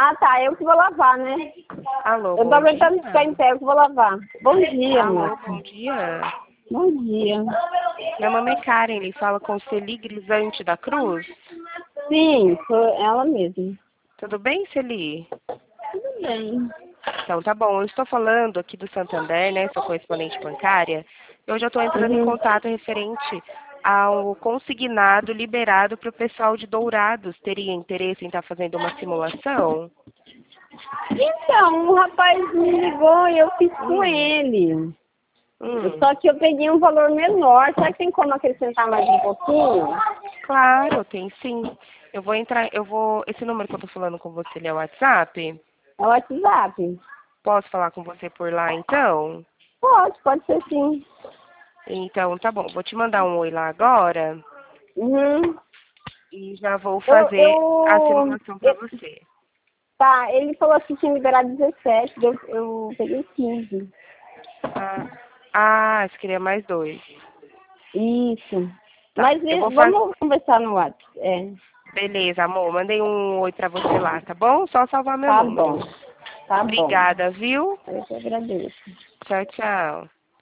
Ah, tá. Eu que vou lavar, né? Alô, Eu tô bom aguentando dia. ficar em pé, eu que vou lavar. Bom dia, Alô, moça. bom dia. Bom dia. Meu nome é Karen, ele fala com Celi Grisante da Cruz. Sim, sou ela mesma. Tudo bem, Celi? Tudo bem. Então, tá bom. Eu estou falando aqui do Santander, né? Sou correspondente bancária. E hoje eu estou entrando em Uhum. contato referente ao consignado liberado para o pessoal de Dourados. Teria interesse em estar fazendo uma simulação? Então, o rapaz me ligou e eu fiz com Hum, ele. hum. Só que eu peguei um valor menor. Será que tem como acrescentar mais um pouquinho? Claro, tem sim. Esse número que eu tô falando com você, ele é o WhatsApp? É o WhatsApp. Posso falar com você por lá, então? Pode ser sim. Então, tá bom. Vou te mandar um oi lá agora Uhum. e já vou Eu, fazer a eu, simulação pra eu- você. tá, ele falou que tinha liberado 17, eu peguei 15. Você queria mais dois. Isso. Tá, Mas eu vou fazer. vamos conversar no WhatsApp. É, Beleza, amor. Mandei um oi pra você lá, tá bom? Só salvar meu tá número. bom. Tá bom. Obrigada, viu? Eu que agradeço. Tchau, tchau.